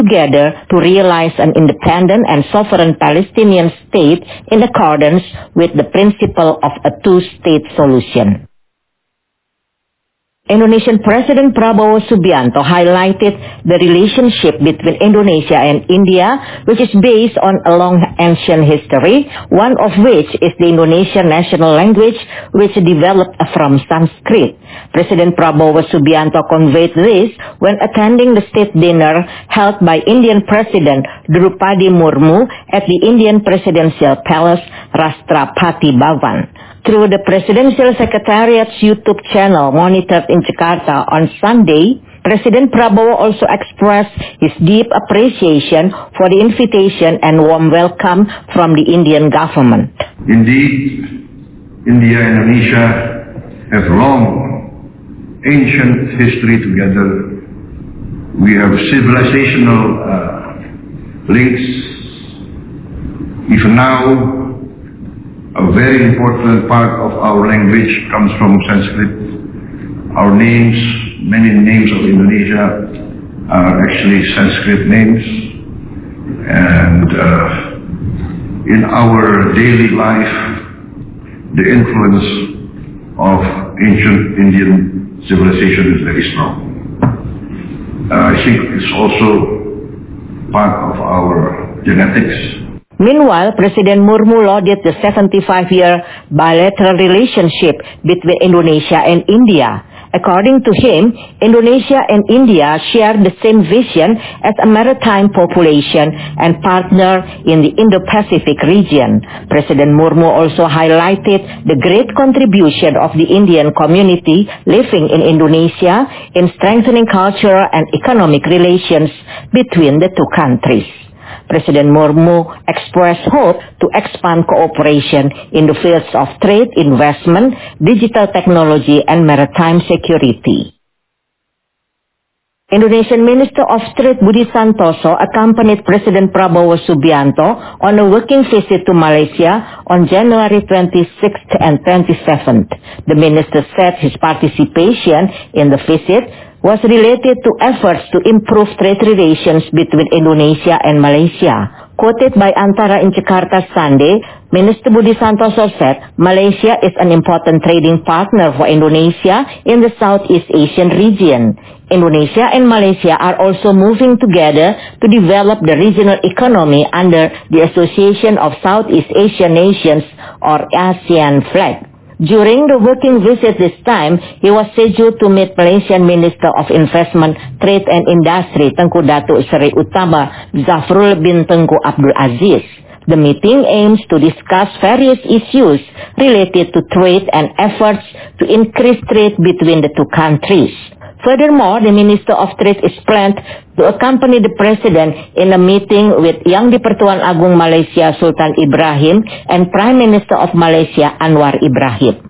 together to realize an independent and sovereign Palestinian state in accordance with the principle of a two-state solution. Indonesian President Prabowo Subianto highlighted the relationship between Indonesia and India, which is based on a long ancient history, one of which is the Indonesian national language, which developed from Sanskrit. President Prabowo Subianto conveyed this when attending the state dinner held by Indian President Drupadi Murmu at the Indian Presidential Palace, Rashtrapati Bhavan. Through the Presidential Secretariat's YouTube channel monitored in Jakarta on Sunday, President Prabowo also expressed his deep appreciation for the invitation and warm welcome from the Indian government. Indeed, India and Indonesia have long, ancient history together. We have civilizational links. Even now, a very important part of our language comes from Sanskrit. Our names, many names of Indonesia are actually Sanskrit names. And in our daily life, the influence of ancient Indian civilization is very strong. I think it's also part of our genetics. Meanwhile, President Murmu lauded the 75-year bilateral relationship between Indonesia and India. According to him, Indonesia and India share the same vision as a maritime population and partner in the Indo-Pacific region. President Murmu also highlighted the great contribution of the Indian community living in Indonesia in strengthening cultural and economic relations between the two countries. President Murmu expressed hope to expand cooperation in the fields of trade, investment, digital technology, and maritime security. Indonesian Minister of Trade Budi Santoso accompanied President Prabowo Subianto on a working visit to Malaysia on January 26th and 27th. The minister said his participation in the visit was related to efforts to improve trade relations between Indonesia and Malaysia. Quoted by Antara in Jakarta Sunday, Minister Budi Santoso said Malaysia is an important trading partner for Indonesia in the Southeast Asian region. Indonesia and Malaysia are also moving together to develop the regional economy under the Association of Southeast Asian Nations or ASEAN flag. During the working visit this time, he was scheduled to meet Malaysian Minister of Investment, Trade and Industry Tengku Datuk Seri Utama Zafrul bin Tengku Abdul Aziz. The meeting aims to discuss various issues related to trade and efforts to increase trade between the two countries. Furthermore, the Minister of Trade is planned to accompany the President in a meeting with Yang di-Pertuan Agung Malaysia Sultan Ibrahim and Prime Minister of Malaysia Anwar Ibrahim.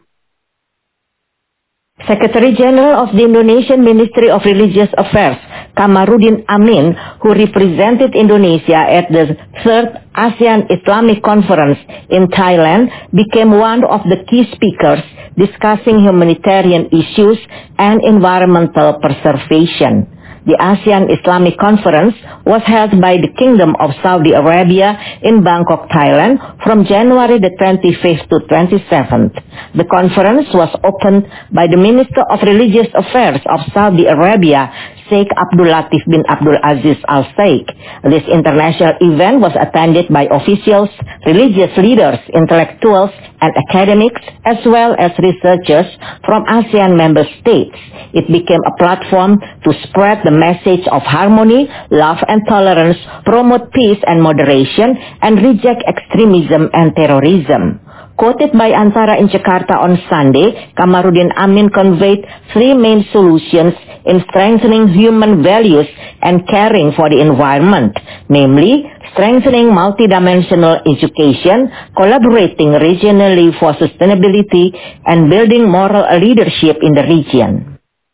Secretary General of the Indonesian Ministry of Religious Affairs, Kamarudin Amin, who represented Indonesia at the 3rd ASEAN Islamic Conference in Thailand, became one of the key speakers discussing humanitarian issues and environmental preservation. The ASEAN Islamic Conference was held by the Kingdom of Saudi Arabia in Bangkok, Thailand from January the 25th to 27th. The conference was opened by the Minister of Religious Affairs of Saudi Arabia, Sheikh Abdul Latif bin Abdul Aziz Al Sheikh. This international event was attended by officials, religious leaders, intellectuals, and academics, as well as researchers from ASEAN member states. It became a platform to spread the message of harmony, love and tolerance, promote peace and moderation, and reject extremism and terrorism. Quoted by Antara in Jakarta on Sunday, Kamarudin Amin conveyed three main solutions in strengthening human values and caring for the environment, namely strengthening multidimensional education, collaborating regionally for sustainability, and building moral leadership in the region.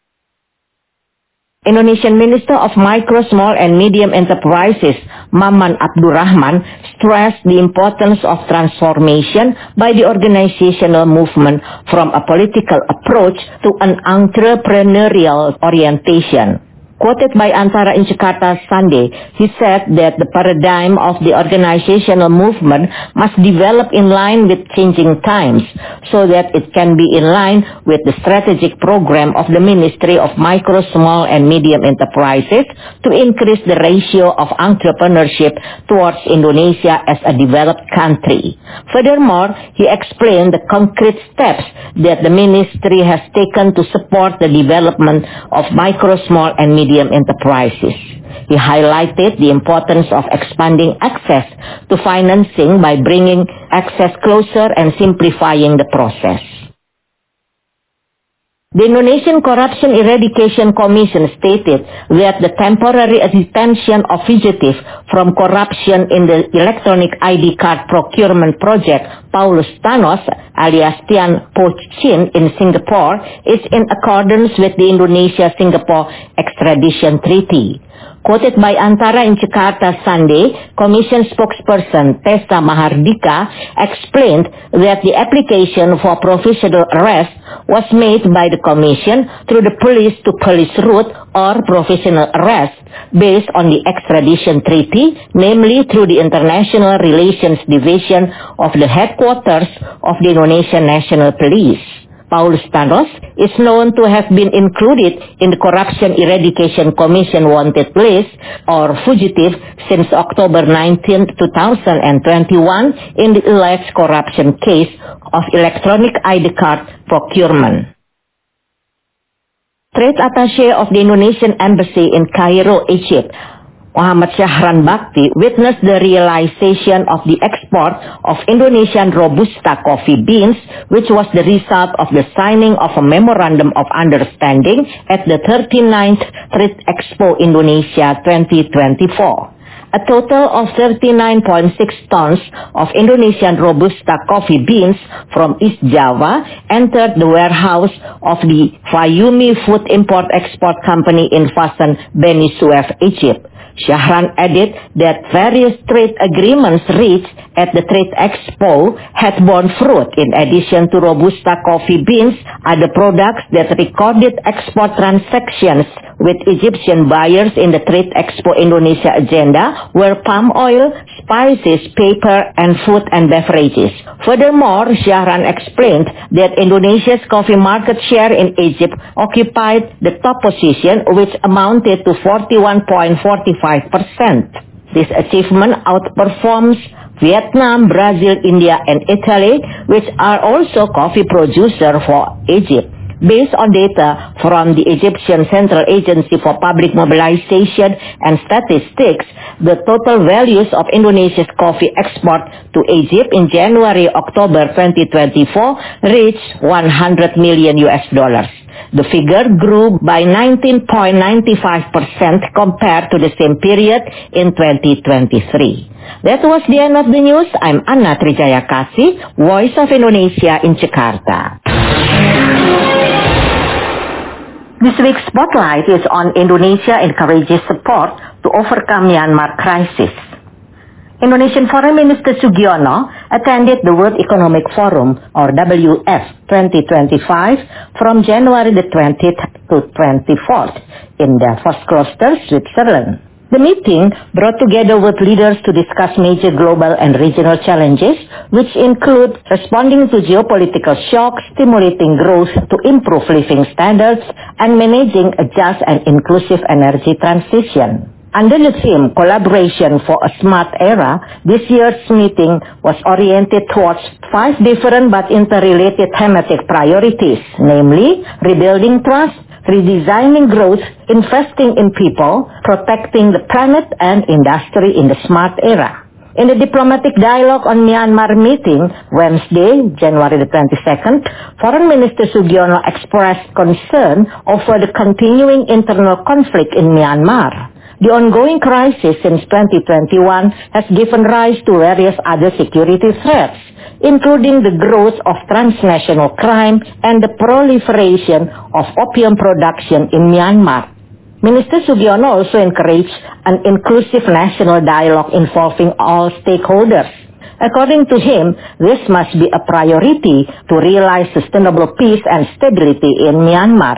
Indonesian Minister of Micro, Small and Medium Enterprises, Maman Abdurrahman, stressed the importance of transformation by the organizational movement from a political approach to an entrepreneurial orientation. Quoted by Antara in Jakarta Sunday, he said that the paradigm of the organizational movement must develop in line with changing times so that it can be in line with the strategic program of the Ministry of Micro, Small and Medium Enterprises to increase the ratio of entrepreneurship towards Indonesia as a developed country. Furthermore, he explained the concrete steps that the ministry has taken to support the development of micro, small and medium enterprises. He highlighted the importance of expanding access to financing by bringing access closer and simplifying the process. The Indonesian Corruption Eradication Commission stated that the temporary detention of fugitives from corruption in the electronic ID card procurement project Paulus Thanos alias Tian Po Chin in Singapore is in accordance with the Indonesia-Singapore extradition treaty. Quoted by Antara in Jakarta Sunday, Commission spokesperson Tessa Mahardika explained that the application for provisional arrest was made by the Commission through the police-to-police route or provisional arrest based on the extradition treaty, namely through the International Relations Division of the headquarters of the Indonesian National Police. Paulus Thanos is known to have been included in the Corruption Eradication Commission wanted list or fugitive since October 19, 2021 in the alleged corruption case of electronic ID card procurement. Trade Attaché of the Indonesian Embassy in Cairo, Egypt, Muhammad Syahran Bakti, witnessed the realization of the export of Indonesian Robusta coffee beans, which was the result of the signing of a Memorandum of Understanding at the 39th Trade Expo Indonesia 2024. A total of 39.6 tons of Indonesian Robusta coffee beans from East Java entered the warehouse of the Fayumi Food Import-Export Company in Fasan, Beni Suef, Egypt. Syahran added that various trade agreements reached at the Trade Expo had borne fruit. In addition to Robusta coffee beans, other products that recorded export transactions with Egyptian buyers in the Trade Expo Indonesia agenda were palm oil, spices, paper, and food and beverages. Furthermore, Syahran explained that Indonesia's coffee market share in Egypt occupied the top position, which amounted to 41.45%. This achievement outperforms Vietnam, Brazil, India, and Italy, which are also coffee producers for Egypt. Based on data from the Egyptian Central Agency for Public Mobilization and Statistics, the total values of Indonesia's coffee export to Egypt in January-October 2024 reached $100 million. The figure grew by 19.95% compared to the same period in 2023. That was the end of the news. I'm Anna Trijayakasi, Voice of Indonesia in Jakarta. This week's spotlight is on Indonesia encourages support to overcome Myanmar crisis. Indonesian Foreign Minister Sugiono attended the World Economic Forum, or WF 2025, from January the 20th to 24th in Davos Kloster, Switzerland. The meeting brought together world leaders to discuss major global and regional challenges, which include responding to geopolitical shocks, stimulating growth to improve living standards, and managing a just and inclusive energy transition. Under the theme Collaboration for a Smart Era, this year's meeting was oriented towards 5 different but interrelated thematic priorities, namely rebuilding trust, redesigning growth, investing in people, protecting the planet and industry in the smart era. In the diplomatic dialogue on Myanmar meeting, Wednesday, January the 22nd, Foreign Minister Sugiono expressed concern over the continuing internal conflict in Myanmar. The ongoing crisis since 2021 has given rise to various other security threats, including the growth of transnational crime and the proliferation of opium production in Myanmar. Minister Sugiono also encouraged an inclusive national dialogue involving all stakeholders. According to him, this must be a priority to realize sustainable peace and stability in Myanmar.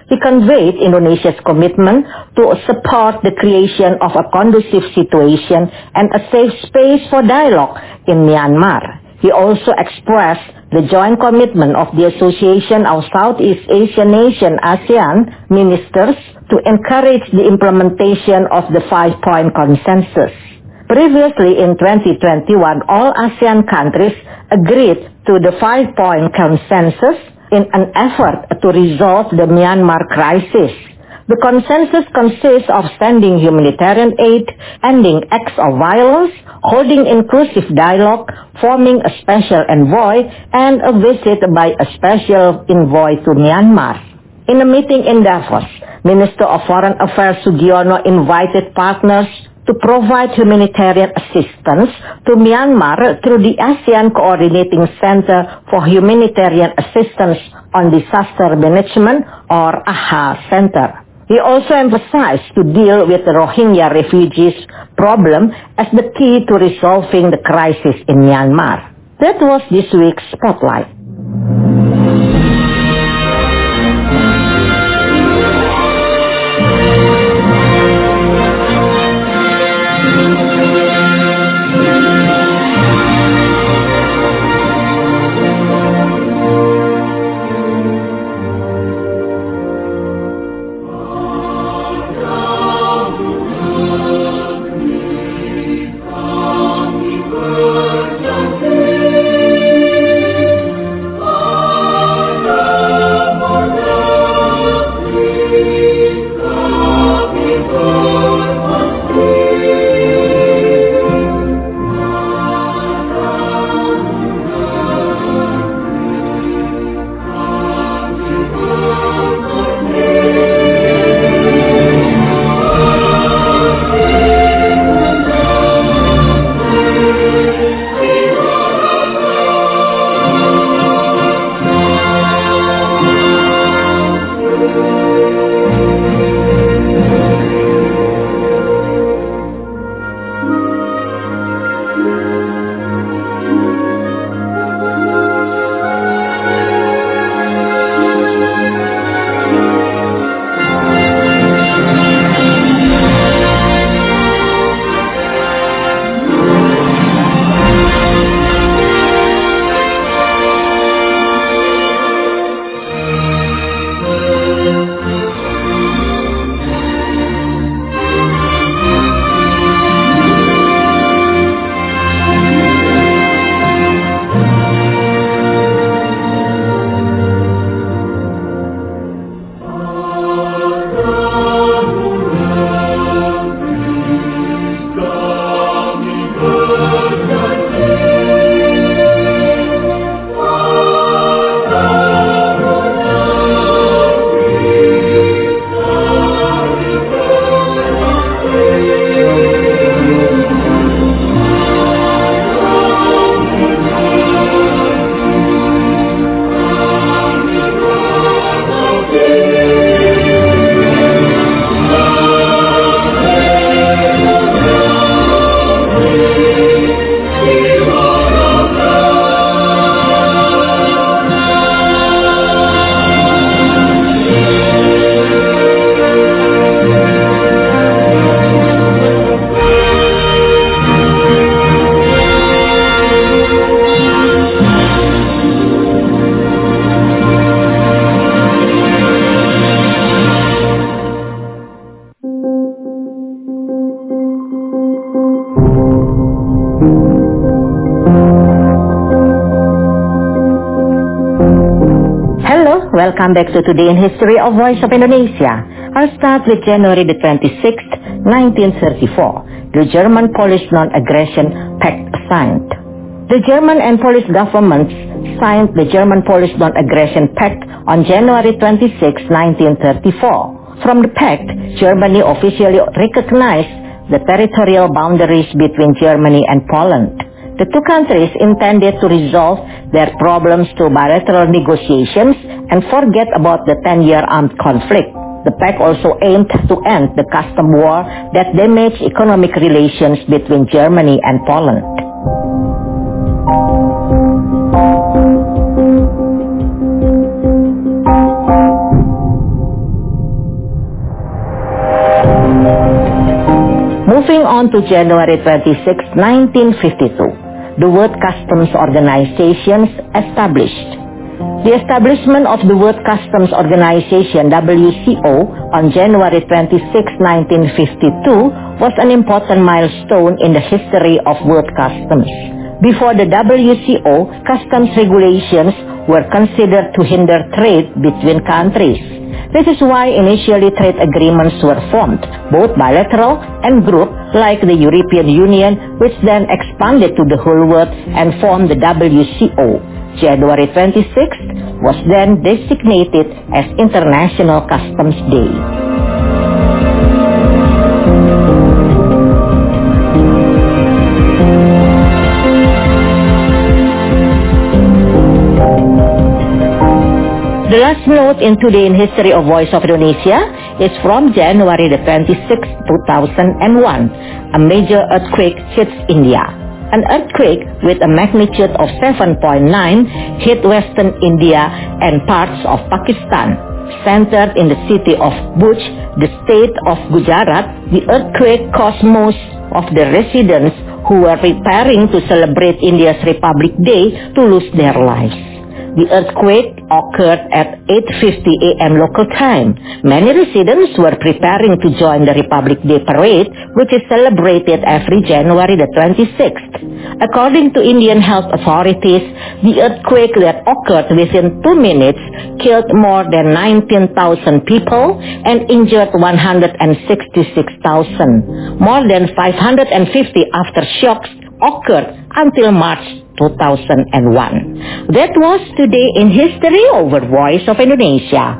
He conveyed Indonesia's commitment to support the creation of a conducive situation and a safe space for dialogue in Myanmar. He also expressed the joint commitment of the Association of Southeast Asian Nations ASEAN ministers to encourage the implementation of the 5-point consensus. Previously in 2021, all ASEAN countries agreed to the 5-point consensus in an effort to resolve the Myanmar crisis. The consensus consists of sending humanitarian aid, ending acts of violence, holding inclusive dialogue, forming a special envoy, and a visit by a special envoy to Myanmar. In a meeting in Davos, Minister of Foreign Affairs Sugiono invited partners to provide humanitarian assistance to Myanmar through the ASEAN Coordinating Center for Humanitarian Assistance on Disaster Management, or AHA Center. He also emphasized to deal with the Rohingya refugees problem as the key to resolving the crisis in Myanmar. That was this week's Spotlight. Welcome back to Today in History of Voice of Indonesia. I'll start with January the 26th, 1934. The German-Polish Non-Aggression Pact signed. The German and Polish governments signed the German-Polish Non-Aggression Pact on January 26, 1934. From the pact, Germany officially recognized the territorial boundaries between Germany and Poland. The two countries intended to resolve their problems through bilateral negotiations and forget about the 10-year armed conflict. The pact also aimed to end the custom war that damaged economic relations between Germany and Poland. Moving on to January 26, 1952, the World Customs Organization established. The establishment of the World Customs Organization, WCO, on January 26, 1952 was an important milestone in the history of world customs. Before the WCO, customs regulations were considered to hinder trade between countries. This is why initially trade agreements were formed, both bilateral and group, like the European Union, which then expanded to the whole world and formed the WCO. January 26th was then designated as International Customs Day. The last note in Today in History of Voice of Indonesia is from January the 26th, 2001. A major earthquake hits India. An earthquake with a magnitude of 7.9 hit western India and parts of Pakistan. Centered in the city of Bhuj, the state of Gujarat, the earthquake caused most of the residents who were preparing to celebrate India's Republic Day to lose their lives. The earthquake occurred at 8:50 a.m. local time. Many residents were preparing to join the Republic Day parade, which is celebrated every January the 26th. According to Indian health authorities, the earthquake that occurred within 2 minutes killed more than 19,000 people and injured 166,000. More than 550 aftershocks occurred until March 2001. That was Today in History over Voice of Indonesia.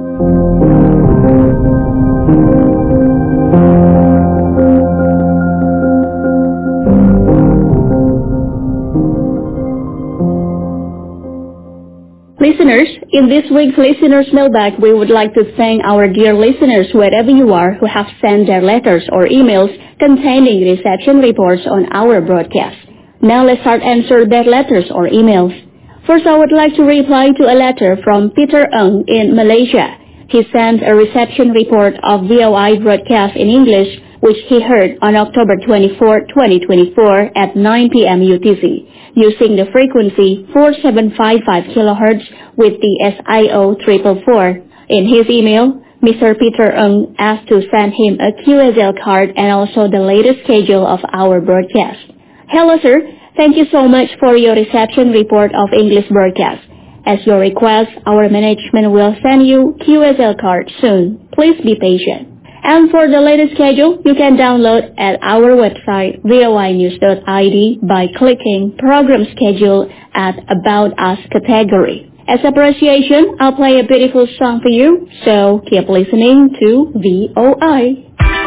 Listeners, in this week's Listeners Mailbag, we would like to thank our dear listeners wherever you are who have sent their letters or emails containing reception reports on our broadcast. Now let's start answer their letters or emails. First, I would like to reply to a letter from Peter Ng in Malaysia. He sent a reception report of VOI broadcast in English, which he heard on October 24, 2024 at 9 p.m. UTC, using the frequency 4755 kHz with the SIO 444. In his email, Mr. Peter Ng asked to send him a QSL card and also the latest schedule of our broadcast. Hello, sir. Thank you so much for your reception report of English broadcast. As your request, our management will send you QSL card soon. Please be patient. And for the latest schedule, you can download at our website voinews.id by clicking Program Schedule at About Us category. As appreciation, I'll play a beautiful song for you, so keep listening to VOI.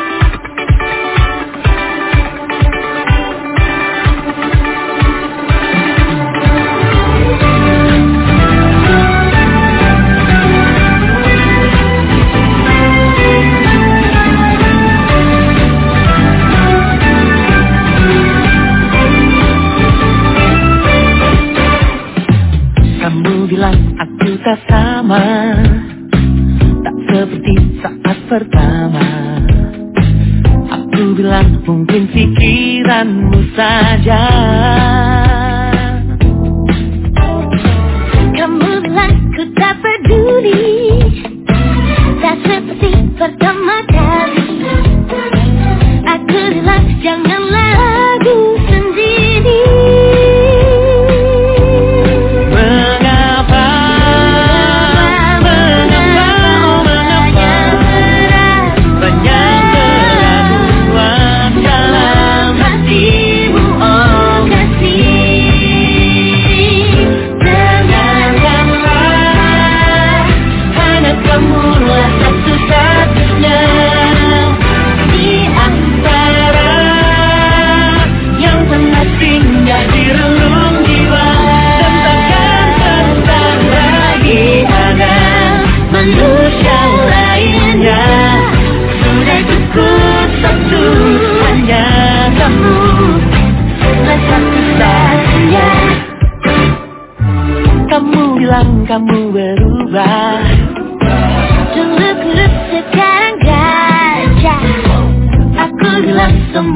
Aku tak sama, tak seperti saat pertama. Aku bilang mungkin pikiranmu saja. Kamu bilang ku tak peduli, tak seperti pertama kali. Aku bilang janganlah ragu sendiri. Kamu bilang kamu berubah, dulu kurus sekarang gajah. Aku bilang semua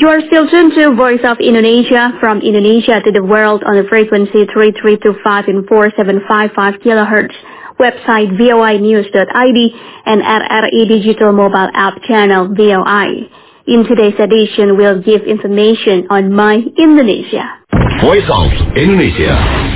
You are still tuned to Voice of Indonesia, from Indonesia to the world on the frequency 3325 and 4755 kHz, website voinews.id, and RRI Digital Mobile App channel VOI. In today's edition, we'll give information on My Indonesia. Voice of Indonesia.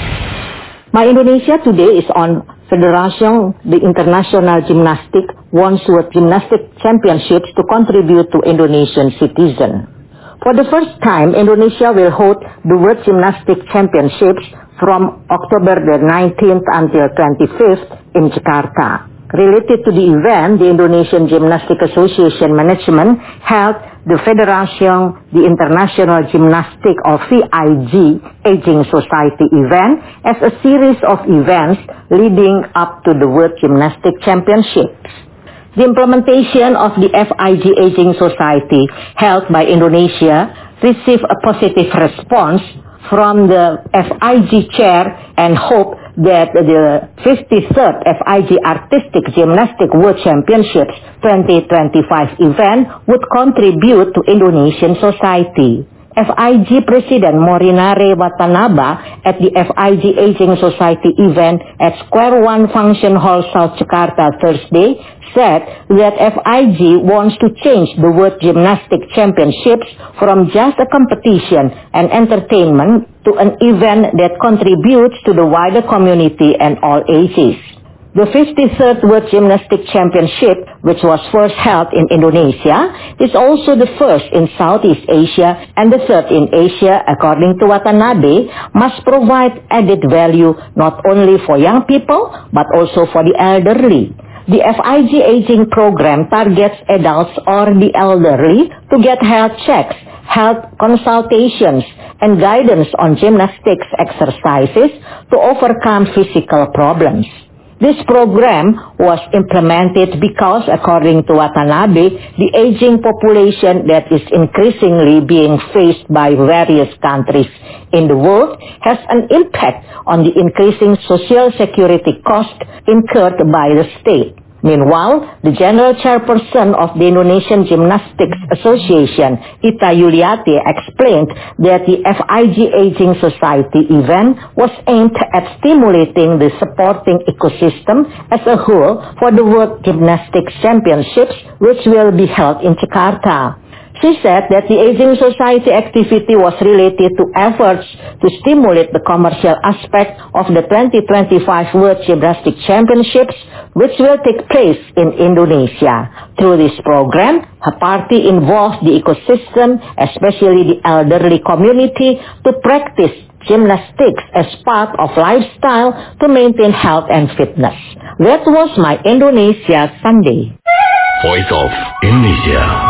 My Indonesia today is on Federation the International Gymnastic Wandsworth Gymnastic Championships to contribute to Indonesian citizens. For the first time, Indonesia will hold the World Gymnastic Championships from October the 19th until 25th in Jakarta. Related to the event, the Indonesian Gymnastic Association Management held the Federation the International Gymnastic or VIG Aging Society event as a series of events leading up to the World Gymnastic Championships. The implementation of the VIG Aging Society held by Indonesia received a positive response from the VIG chair and hope that the 53rd VIG Artistic Gymnastic World Championships 2025 event would contribute to Indonesian society. VIG President Morinare Watanabe at the VIG Aging Society event at Square One Function Hall, South Jakarta, Thursday, said that VIG wants to change the World Gymnastic Championships from just a competition and entertainment to an event that contributes to the wider community and all ages. The 53rd World Gymnastic Championship, which was first held in Indonesia, is also the first in Southeast Asia and the third in Asia, according to Watanabe, must provide added value not only for young people, but also for the elderly. The VIG Aging Program targets adults or the elderly to get health checks, health consultations, and guidance on gymnastics exercises to overcome physical problems. This program was implemented because, according to Watanabe, the aging population that is increasingly being faced by various countries in the world has an impact on the increasing social security cost incurred by the state. Meanwhile, the General Chairperson of the Indonesian Gymnastics Association, Ita Yuliati, explained that the VIG Aging Society event was aimed at stimulating the supporting ecosystem as a whole for the World Gymnastics Championships, which will be held in Jakarta. She said that the Aging Society activity was related to efforts to stimulate the commercial aspect of the 2025 World Gymnastic Championships, which will take place in Indonesia. Through this program, her party involved the ecosystem, especially the elderly community, to practice gymnastics as part of lifestyle to maintain health and fitness. That was My Indonesia Sunday. Voice of Indonesia.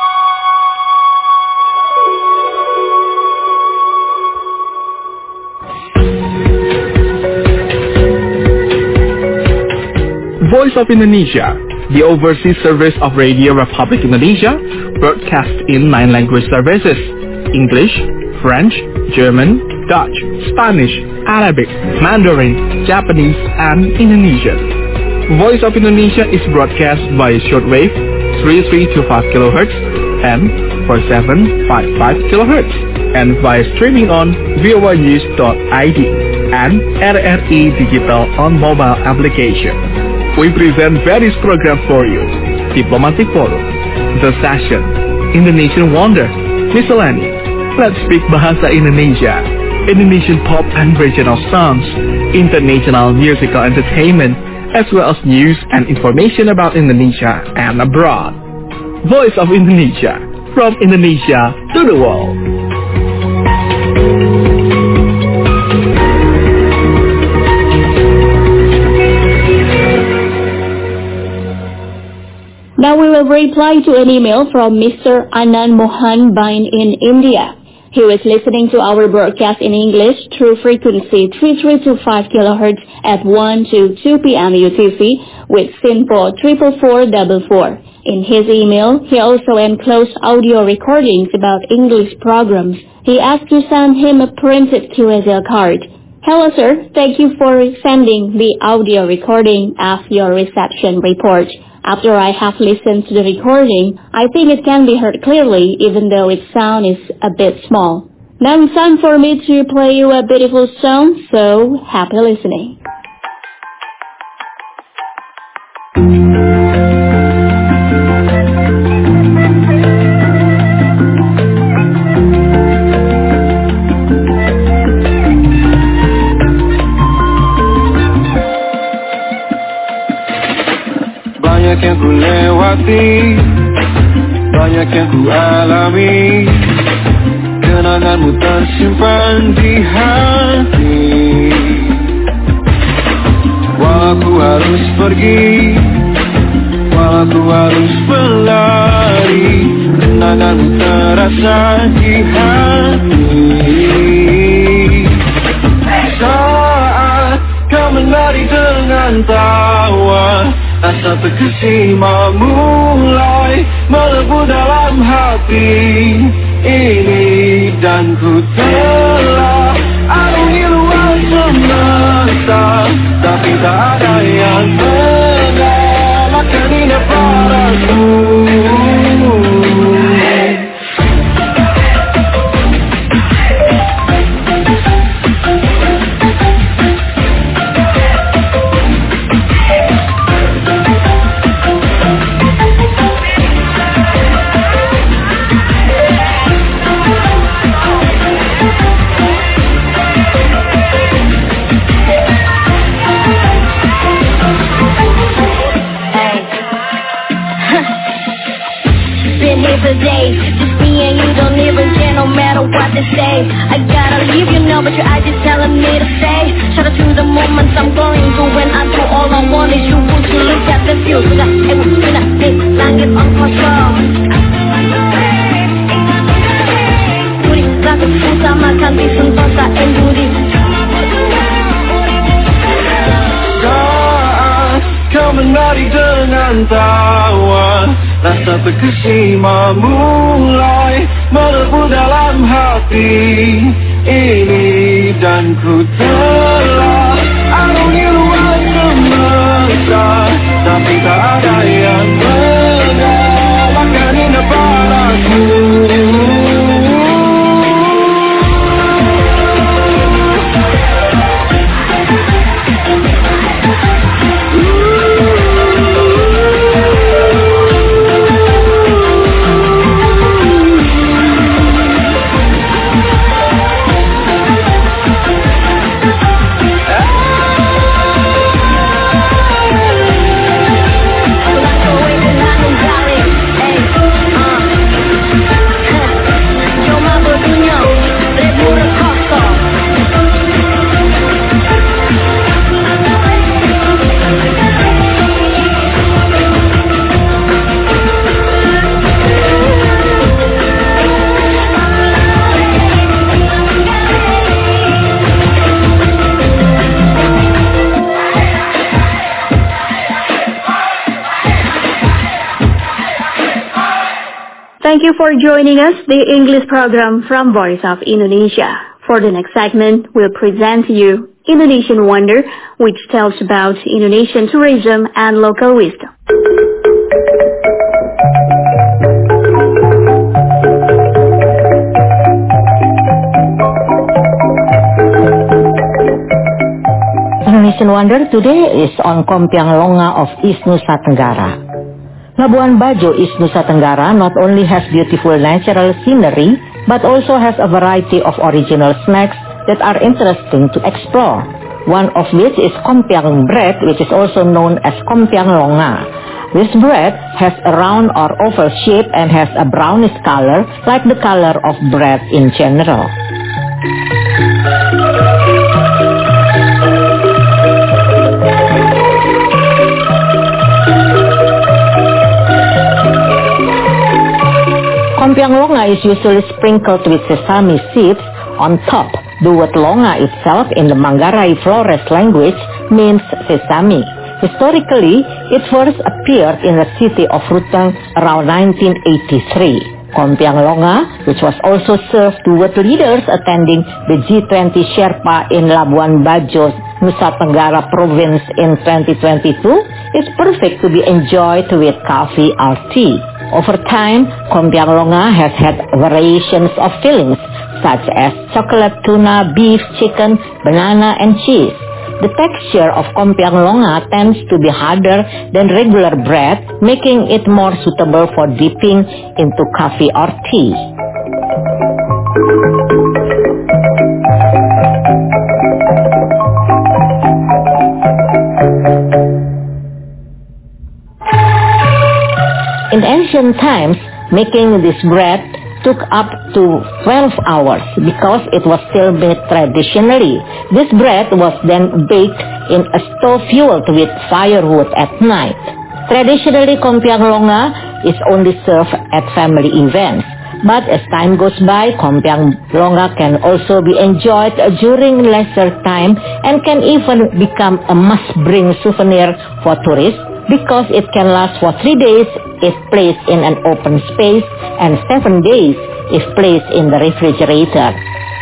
Voice of Indonesia, the overseas service of Radio Republic Indonesia, broadcasts in 9 language services: English, French, German, Dutch, Spanish, Arabic, Mandarin, Japanese, and Indonesian. Voice of Indonesia is broadcast via shortwave 3325 kHz and 4755 kHz, and via streaming on voinews.id and RRI Digital on mobile application. We present various programs for you: Diplomatic Forum, The Session, Indonesian Wonder, Miscellany, Let's Speak Bahasa Indonesia, Indonesian Pop and Regional Songs, International Musical Entertainment, as well as news and information about Indonesia and abroad. Voice of Indonesia, from Indonesia to the world. Now we will reply to an email from Mr. Anand Mohan Bain in India. He was listening to our broadcast in English through frequency 3325 kHz at 1 to 2 p.m. UTC with SINPO 44444. In his email, he also enclosed audio recordings about English programs. He asked to send him a printed QSL card. Hello, sir. Thank you for sending the audio recording of your reception report. After I have listened to the recording, I think it can be heard clearly even though its sound is a bit small. Now it's time for me to play you a beautiful song, so happy listening. Banyak yang ku lewati, banyak yang ku alami, kenanganmu tersimpan di hati. Walau ku harus pergi, walau ku harus berlari, kenanganmu terasa di hati. Saat kau menari dengan tawa, rasa terkesima mulai melebu dalam hati ini, dan ku telah arungi ruang semesta, tapi tak ada yang mengalahkan indah padaku. I gotta leave you now, but your eyes is telling me to stay. Shout out to the moments I'm going through when I do all I want is you. Would you look at the view? Sudah di langit on kosong. Budi lagu utamakan di sentosa Budi. Saat kau menari dengan tawa, rasa terkesima mulai melebu dalam hati ini, dan ku telah arungi ruang semesta, tapi tak ada yang mengalahkan indah padaku. Thank you for joining us, the English program from Voice of Indonesia. For the next segment, we'll present to you Indonesian Wonder, which tells about Indonesian tourism and local wisdom. Indonesian Wonder today is on Kompiang Longa of East Nusa Tenggara. Labuan Bajo, East Nusa Tenggara not only has beautiful natural scenery, but also has a variety of original snacks that are interesting to explore. One of which is Kompiang bread, which is also known as Kompiang Longa. This bread has a round or oval shape and has a brownish color like the color of bread in general. Kompiang Longa is usually sprinkled with sesame seeds on top. The word Longa itself in the Manggarai Flores language means sesame. Historically, it first appeared in the city of Ruteng around 1983. Kompiang Longa, which was also served to world leaders attending the G20 Sherpa in Labuan Bajo, Nusa Tenggara Province in 2022, is perfect to be enjoyed with coffee or tea. Over time, Kompiang Longa has had variations of fillings such as chocolate, tuna, beef, chicken, banana, and cheese. The texture of Kompiang Longa tends to be harder than regular bread, making it more suitable for dipping into coffee or tea. In ancient times, making this bread took up to 12 hours because it was still made traditionally. This bread was then baked in a stove fueled with firewood at night. Traditionally, Kompiang Longa is only served at family events. But as time goes by, Kompiang Longa can also be enjoyed during leisure time and can even become a must-bring souvenir for tourists because it can last for 3 days if placed in an open space and 7 days if placed in the refrigerator.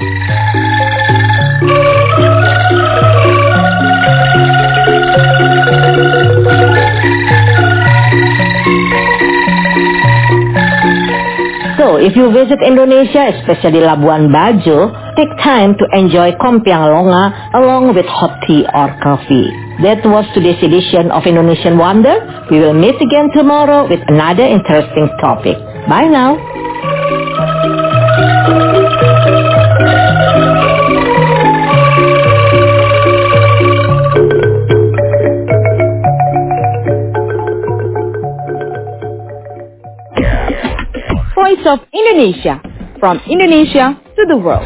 So, if you visit Indonesia, especially Labuan Bajo, take time to enjoy Kompiang Longa along with hot tea or coffee. That was today's edition of Indonesian Wonder. We will meet again tomorrow with another interesting topic. Bye now. Voice of Indonesia, from Indonesia to the world.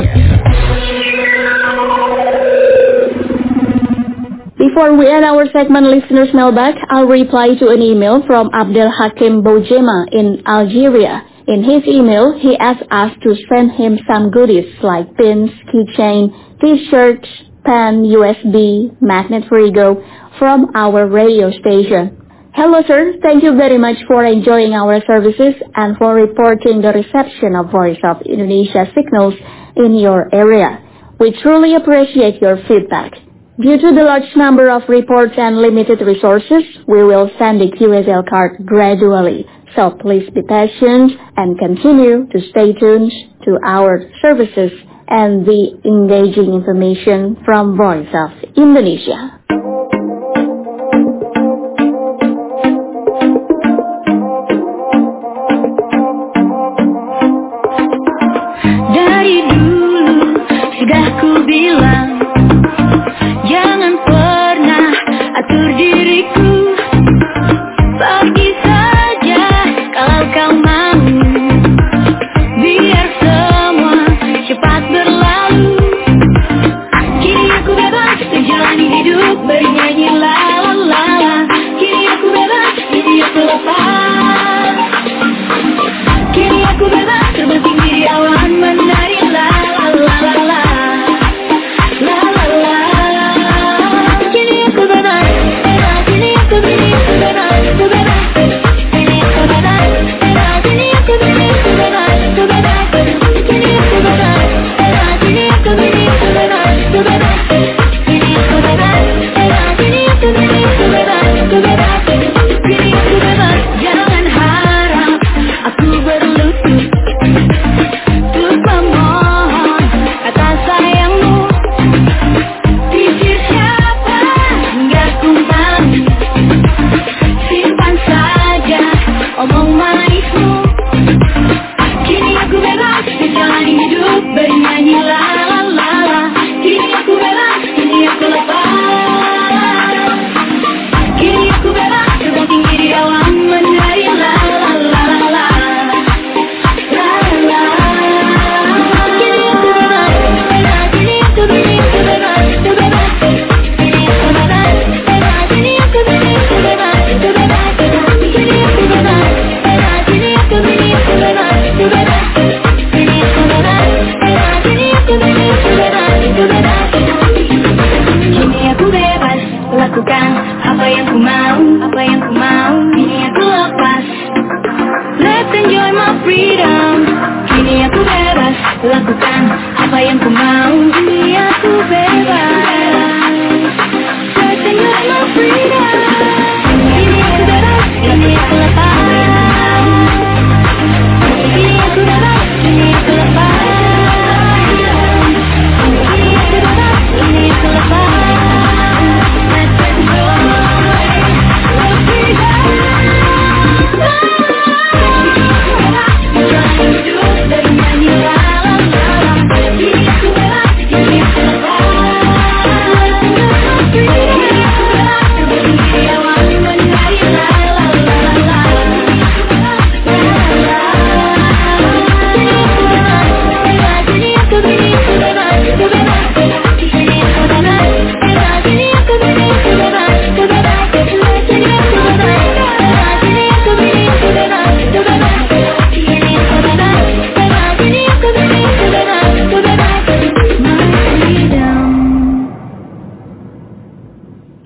Before we end our segment Listeners Mailbag, I'll reply to an email from Abdel Hakim Bojema in Algeria. In his email, he asked us to send him some goodies like pins, keychain, t-shirts, pen, USB, magnet Frigo from our radio station. Hello sir, thank you very much for enjoying our services and for reporting the reception of Voice of Indonesia signals in your area. We truly appreciate your feedback. Due to the large number of reports and limited resources, we will send the QSL card gradually. So please be patient and continue to stay tuned to our services and the engaging information from Voice of Indonesia. Dari dulu sudah ku bilang, jangan pernah atur diriku. Pergi saja kalau kau mau, biar semua cepat berlalu. Kini aku bebas menjalani hidup bernyanyi la la la la. Kini aku bebas dunia terlepas. Kini aku bebas terbang tinggi di awan menari la la la la la.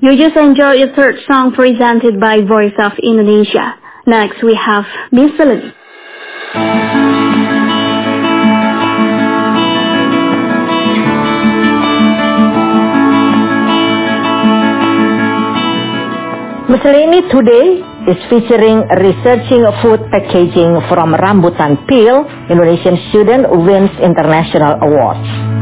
You just enjoyed a third song presented by Voice of Indonesia. Next we have Miscellany. Miscellany today is featuring researching food packaging from Rambutan Peel. Indonesian student wins international awards.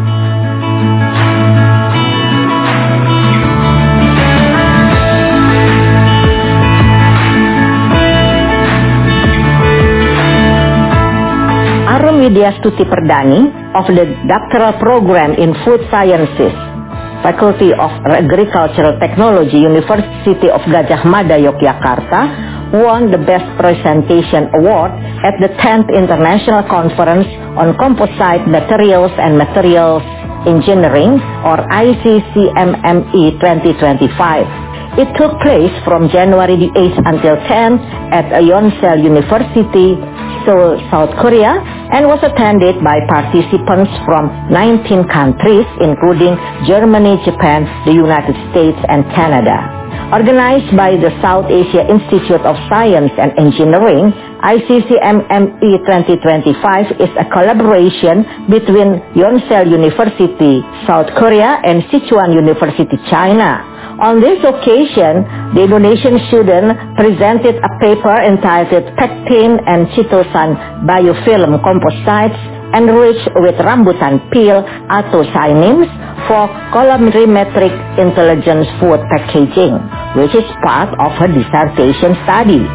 Arum Widyastuti Perdani of the doctoral program in food sciences, Faculty of Agricultural Technology, University of Gadjah Mada, Yogyakarta, won the Best Presentation Award at the 10th International Conference on Composite Materials and Materials Engineering, or ICCMME 2025. It took place from January the 8th until 10th at Yonsei University, Seoul, South Korea, and was attended by participants from 19 countries, including Germany, Japan, the United States, and Canada. Organized by the South Asia Institute of Science and Engineering, ICCMME 2025 is a collaboration between Yonsei University, South Korea, and Sichuan University, China. On this occasion, the Indonesian student presented a paper entitled Pectin and Chitosan Biofilm Composites Enriched with Rambutan Peel Anthocyanins for Colorimetric Intelligence Food Packaging, which is part of her dissertation study.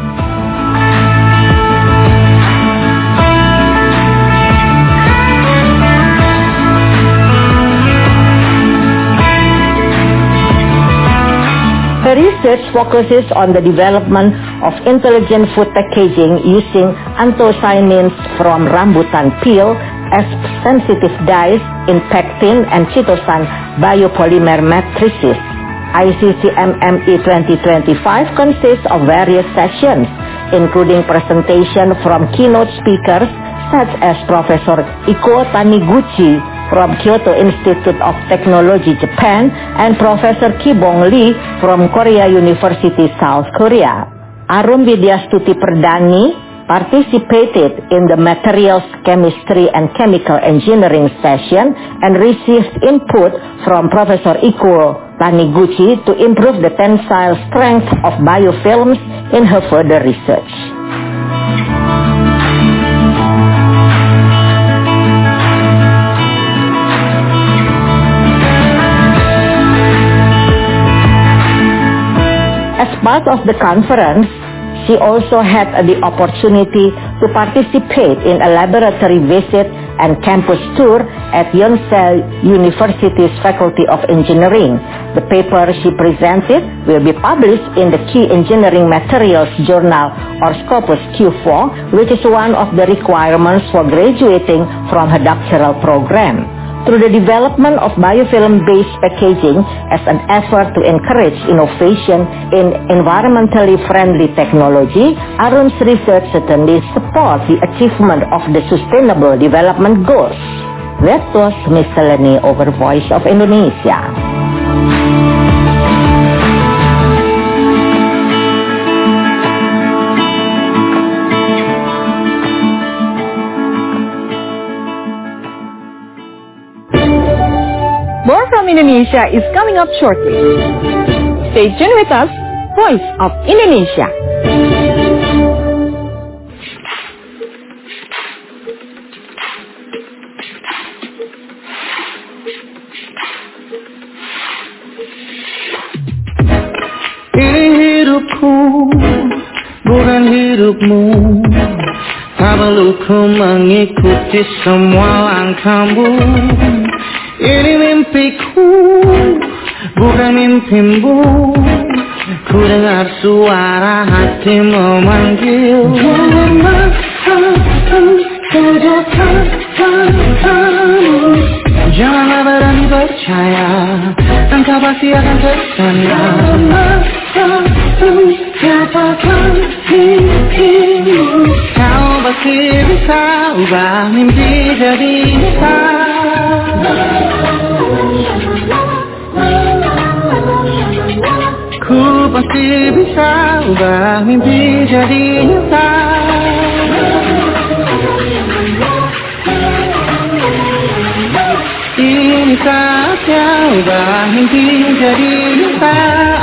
Her research focuses on the development of intelligent food packaging using anthocyanins from rambutan peel as sensitive dyes in pectin and chitosan biopolymer matrices. ICCMME 2025 consists of various sessions, including presentation from keynote speakers such as Professor Iko Taniguchi from Kyoto Institute of Technology, Japan, and Professor Ki-Bong Lee from Korea University, South Korea. Arum Widyastuti Perdani participated in the Materials Chemistry and Chemical Engineering session and received input from Professor Iko Taniguchi to improve the tensile strength of biofilms in her further research. As part of the conference, she also had the opportunity to participate in a laboratory visit and campus tour at Yonsei University's Faculty of Engineering. The paper she presented will be published in the Key Engineering Materials Journal, or Scopus Q4, which is one of the requirements for graduating from her doctoral program. Through the development of biofilm-based packaging as an effort to encourage innovation in environmentally friendly technology, Arum's research certainly supports the achievement of the Sustainable Development Goals. That was Miscellany over Voice of Indonesia. More from Indonesia is coming up shortly. Stay tuned with us, Voice of Indonesia. Ini hidupku, bukan hidupmu. Tak perlu ku mengikuti semua langkahmu. Ini mimpiku, bukan mimpimu. Ku dengar suara hati memanggil. Jangan mahu kejahatan. Janganlah berani percaya, engkau pasti akan tersana. Jangan mahu katakan mimpimu. Kau pasti bisa ubah mimpi jadi nyata. bisa ubah mimpi jadi nyata. Ini saatnya ubah mimpi jadi nyata.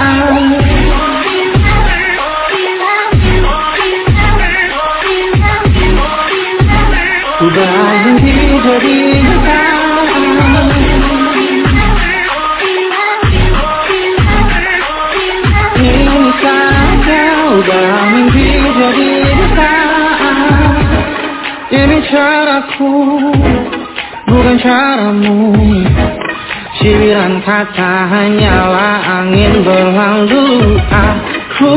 Ubah mimpi jadi nyata. Ini saatnya ubah mimpi jadi nyata. Ini caraku, bukan caramu. Cibiran kata hanyalah angin berlalu. Aku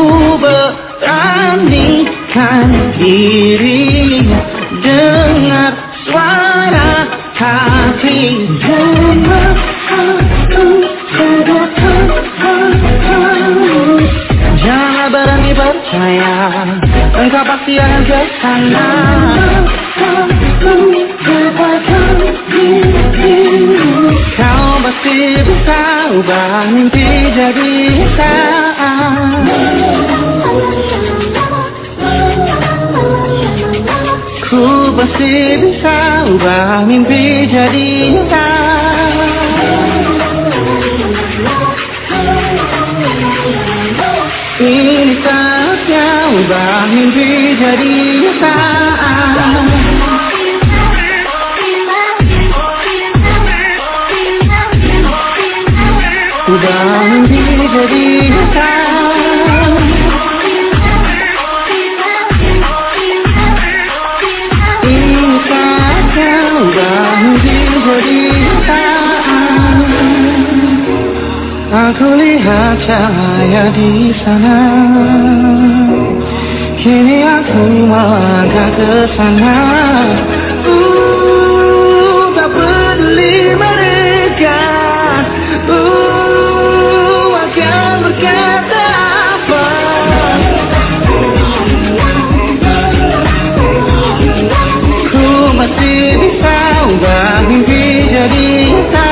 beranikan diri, dengar suara hati. Jangan berani percaya, engkau pasti akan kesana. Kau pasti bisa ubah mimpi jadi nyata. Ku pasti bisa ubah mimpi jadi nyata. Ini saatnya ubah mimpi jadi nyata. Ubah mimpi jadi nyata. Ini saatnya ubah mimpi jadi nyata. Aku lihat cahaya di sana. Kini aku melangkah ke sana. Tak peduli mereka akan berkata apa. Ku masih bisa ubah mimpi jadi nyata.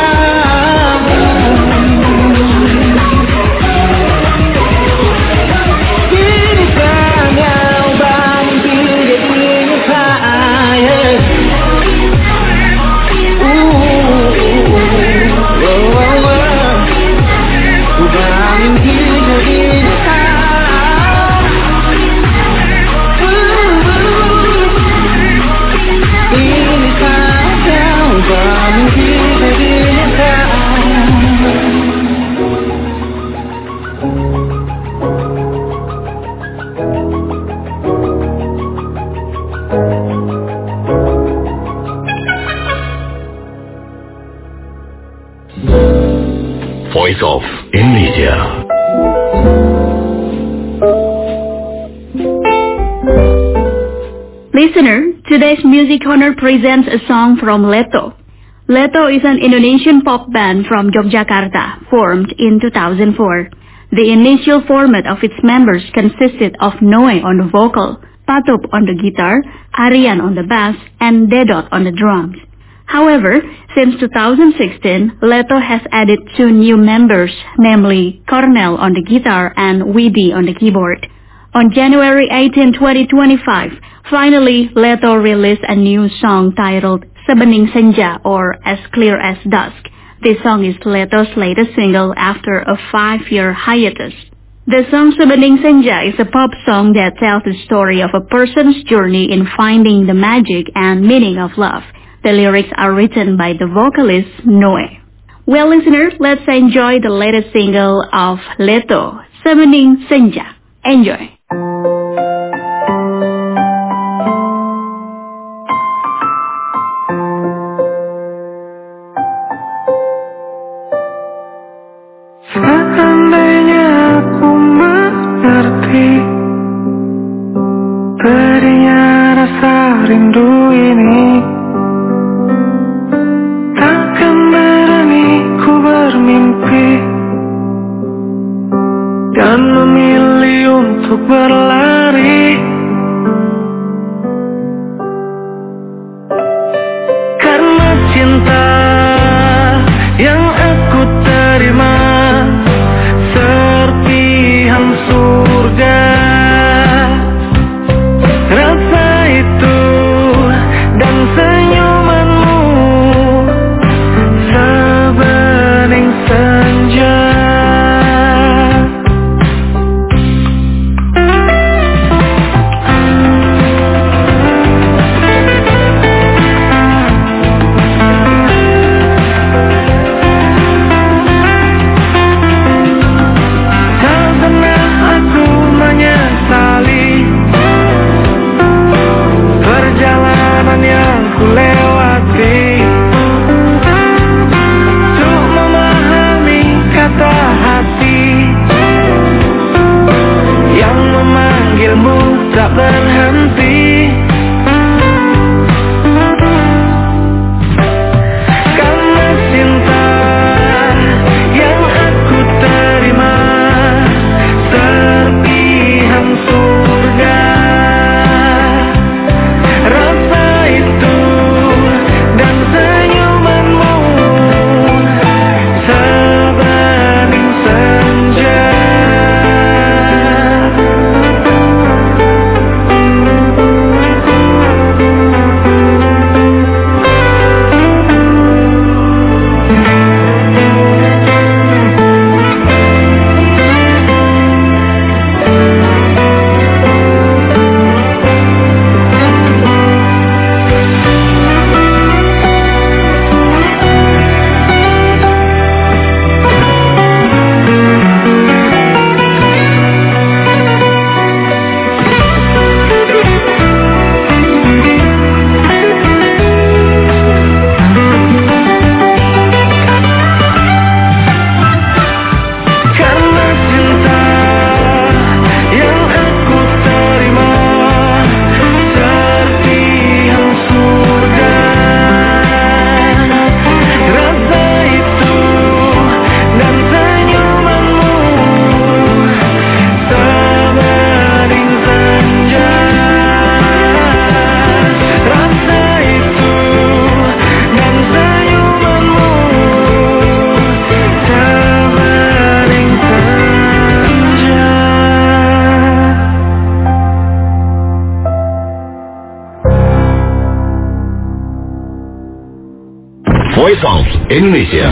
Voice of Indonesia. Listener, today's Music Corner presents a song from Leto. Leto is an Indonesian pop band from Yogyakarta, formed in 2004. The initial format of its members consisted of Noe on the vocal, Patup on the guitar, Arian on the bass, and Dedot on the drums. However, since 2016, Leto has added 2 new members, namely Cornel on the guitar and Widi on the keyboard. On January 18, 2025, finally Leto released a new song titled Sebening Senja, or As Clear as Dusk. This song is Leto's latest single after a 5-year hiatus. The song Sebening Senja is a pop song that tells the story of a person's journey in finding the magic and meaning of love. The lyrics are written by the vocalist Noe. Well, listeners, let's enjoy the latest single of Leto, Sebening Senja. Enjoy. Seandainya aku mengerti pedihnya rasa rindu ini, takkan berani ku bermimpi dan memilih untuk berlari. Karena cinta yang aku terima serpihan surga Voice of Indonesia.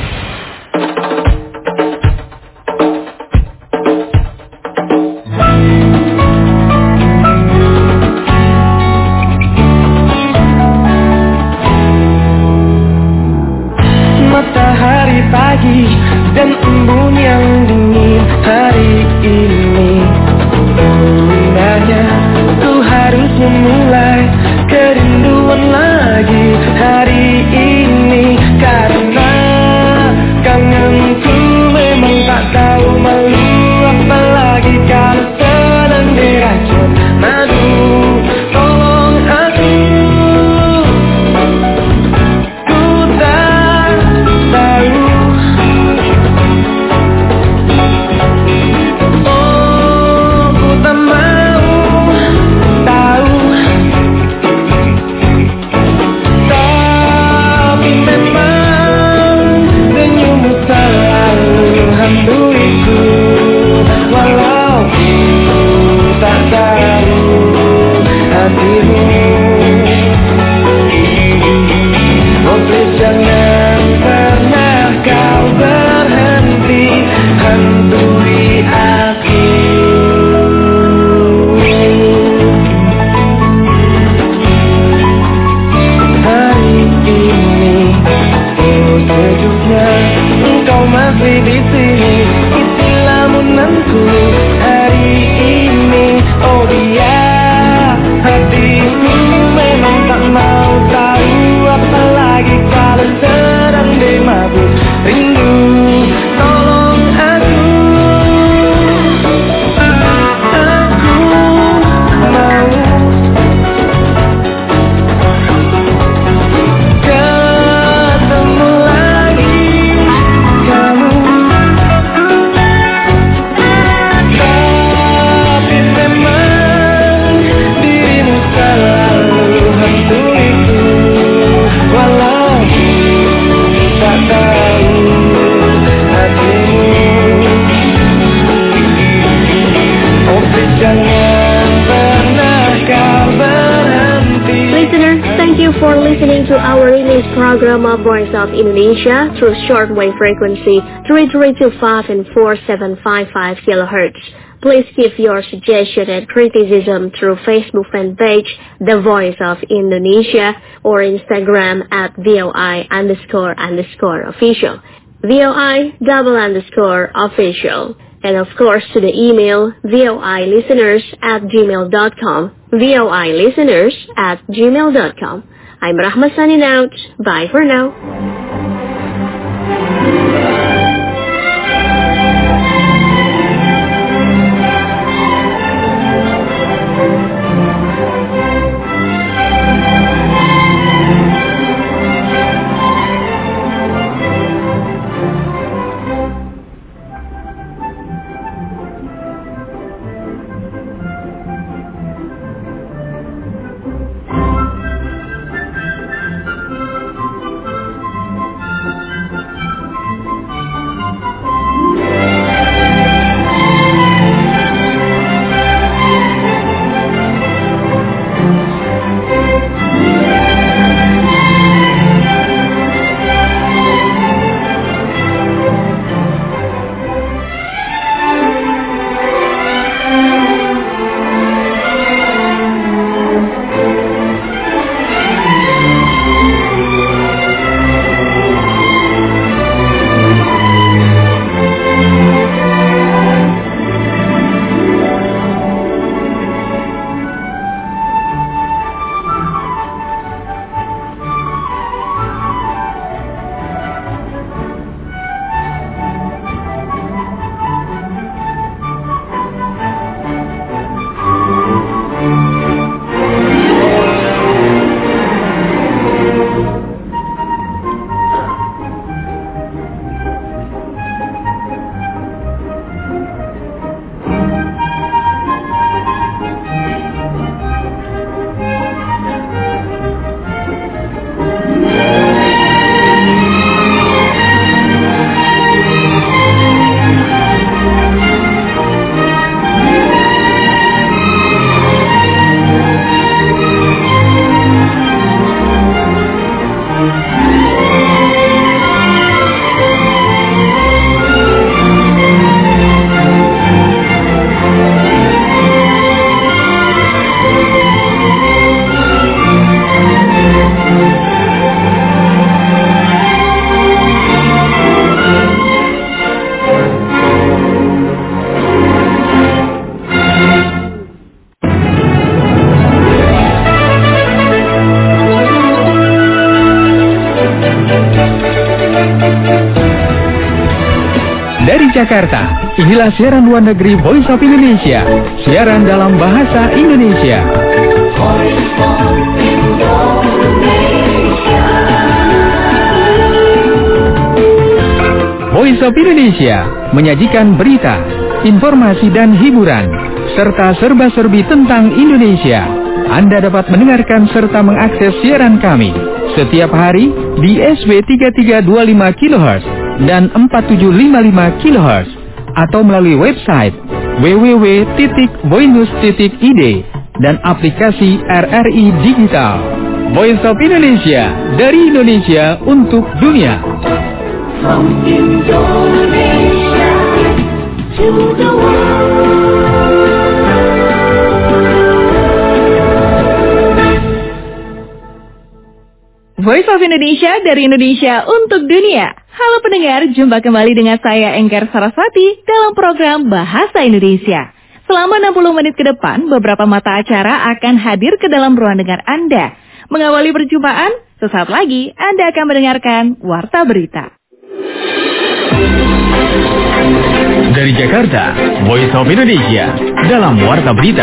Matahari pagi dan embun yang dingin hari ini, indahnya ku harus memulai kerinduan lagi hari ini, karena kangenku memang tak tahu malu, apalagi kalau sedang diracun madu. Tolong aku, ku tak tahu. Oh, ku tak mau tahu. Tapi memang senyummu selalu hanturiku, walau ku tak tahu hatimu. Oh, please jangan pernah kau berhenti hantui aku. Hari ini, oh sejuknya engkau masih di sini, isi lamunanku hari ini. Oh dia, hatiku memang tak mau tahu, apalagi kalau sedang dimabuk rindu. Tolong aku mau ketemu lagi kamu. Tapi memang dirimu selalu hanturiku, walau tak tahu hatimu. Oh, please jangan pernah kau berhenti. Listener, thank you for listening to our release program of Voice of Indonesia through shortwave frequency 3325 and 4755 kHz. Please give your suggestion and criticism through Facebook fan page The Voice of Indonesia or Instagram at VOI__official. VOI__official. And of course to the email voilisteners@gmail.com, voilisteners@gmail.com. I'm Rahma signing out. Bye for now. Dari Jakarta, inilah siaran luar negeri Voice of Indonesia. Siaran dalam bahasa Indonesia. Voice of Indonesia menyajikan berita, informasi dan hiburan, serta serba-serbi tentang Indonesia. Anda dapat mendengarkan serta mengakses siaran kami setiap hari di SW 3325 kHz dan 4755 kHz atau melalui website www.voinews.id dan aplikasi RRI Digital. Voice of Indonesia, dari Indonesia untuk dunia. From Indonesia to the world. Voice of Indonesia, dari Indonesia untuk dunia. Halo pendengar, jumpa kembali dengan saya Enggar Saraswati dalam program Bahasa Indonesia. Selama 60 menit ke depan, beberapa mata acara akan hadir ke dalam ruang dengar Anda. Mengawali perjumpaan, sesaat lagi Anda akan mendengarkan Warta Berita. Dari Jakarta, Voice of Indonesia dalam Warta Berita.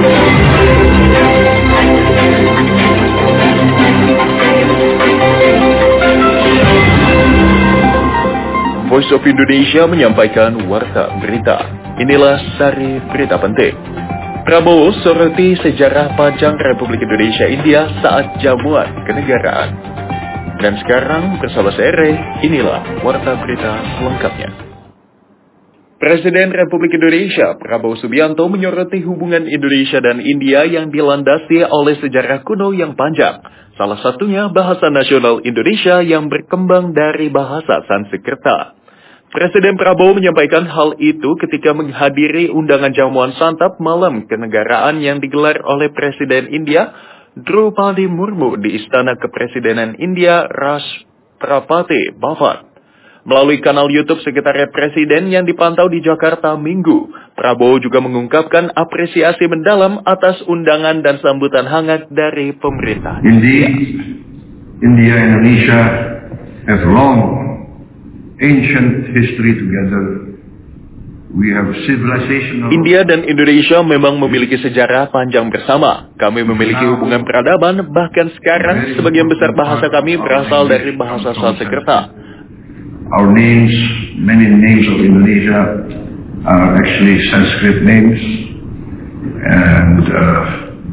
Voice of Indonesia menyampaikan Warta Berita. Inilah sari berita penting. Prabowo soroti sejarah panjang Republik Indonesia India saat jamuan kenegaraan. Dan sekarang bersama saya Ray, inilah Warta Berita selengkapnya. Presiden Republik Indonesia Prabowo Subianto menyoroti hubungan Indonesia dan India yang dilandasi oleh sejarah kuno yang panjang. Salah satunya bahasa nasional Indonesia yang berkembang dari bahasa Sanskerta. Presiden Prabowo menyampaikan hal itu ketika menghadiri undangan jamuan santap malam kenegaraan yang digelar oleh Presiden India Draupadi Murmu di Istana Kepresidenan India Rashtrapati Bhavan. Melalui kanal YouTube Sekretariat Presiden yang dipantau di Jakarta Minggu, Prabowo juga mengungkapkan apresiasi mendalam atas undangan dan sambutan hangat dari pemerintah. Indeed, India and Indonesia have long ancient history together. We have civilizational. India dan Indonesia memang memiliki sejarah panjang bersama. Kami memiliki hubungan peradaban, bahkan sekarang sebagian besar bahasa kami berasal dari bahasa Sanskerta. Our names, many names of Indonesia are actually Sanskrit names, and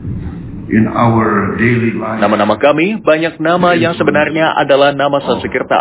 in our daily life. Nama-nama kami, banyak nama yang sebenarnya adalah nama Sanskerta.